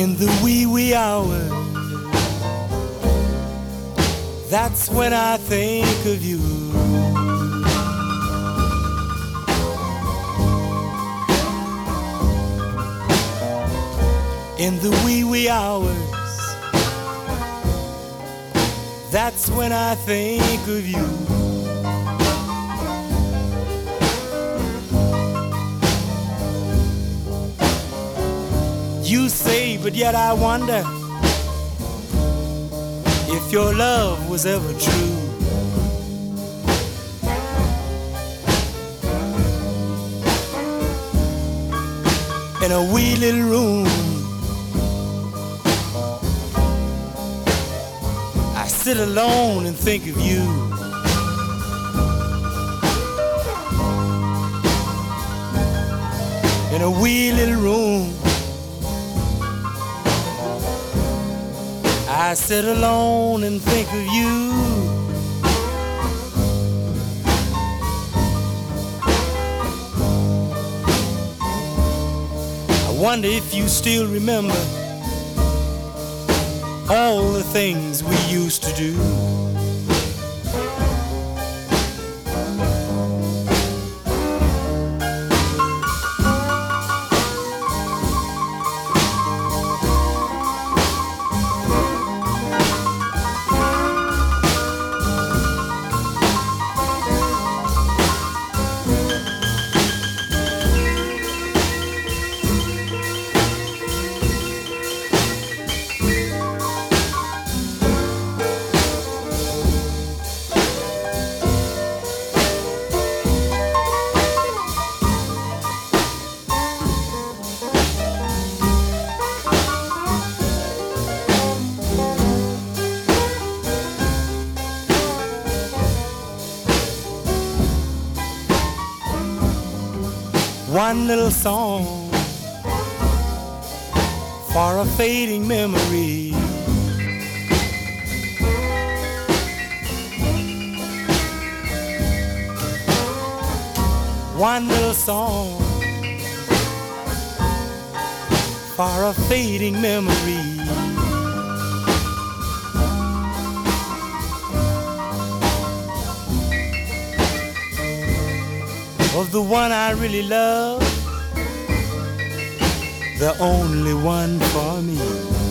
In the wee wee hours, that's when I think of you. In the wee wee hours, that's when I think of you. You say, but yet I wonder if your love was ever true. In a wee little room, I sit alone and think of you. In a wee little room, I sit alone and think of you. I wonder if you still remember all the things we used to do. One little song for a fading memory. One little song for a fading memory. Of the one I really love, the only one for me.